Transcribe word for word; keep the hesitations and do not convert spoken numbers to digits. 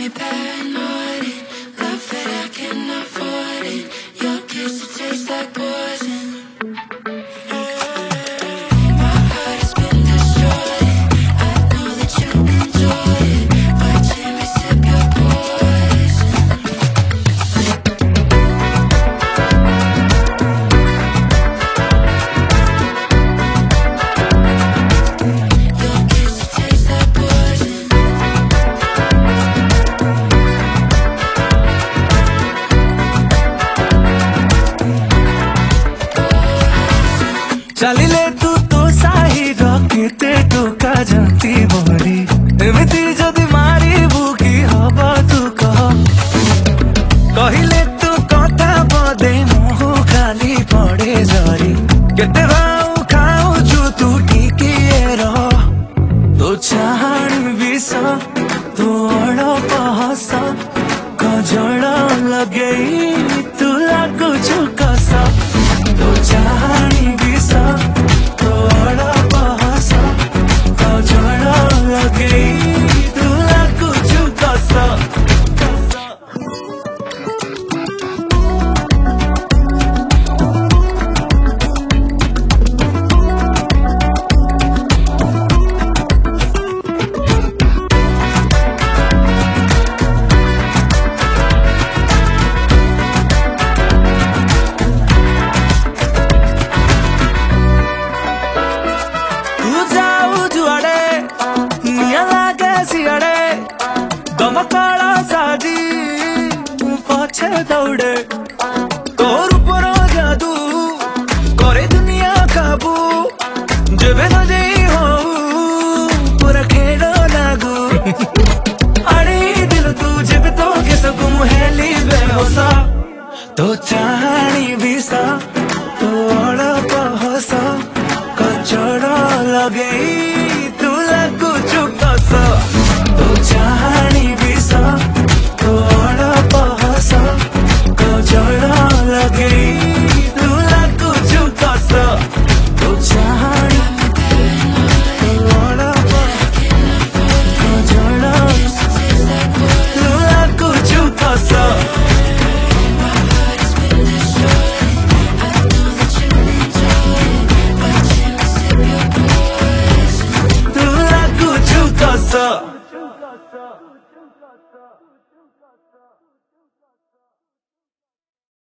me paranoid. Love that I cannot avoid it. Your kiss, it tastes like poison. My heart has been destroyed. I know that you enjoy it. Watching me sip your poison. Your kiss, it tastes like poison. चलिले तू तो साही रखते तू का जानती बोली एमती जदि मारी बुकी हबा तू कह कहिले तू कथा बदे मुह खाली पड़े जरी केते भाऊ खाऊ जो तू टिके रह तो चाहण विष तू अड़प हस कजल लगई तू लागु कस तो चाहणी विष तो अड़प हस कजल लगई तू लागु कस दमकला साजी पछे दौड़े तोर ऊपर जादू करे दुनिया काबू जेबे न जाई हो पूरा खेल लागू अरे दिल तू जेबे तो के सब मुहेली बेहोसा तो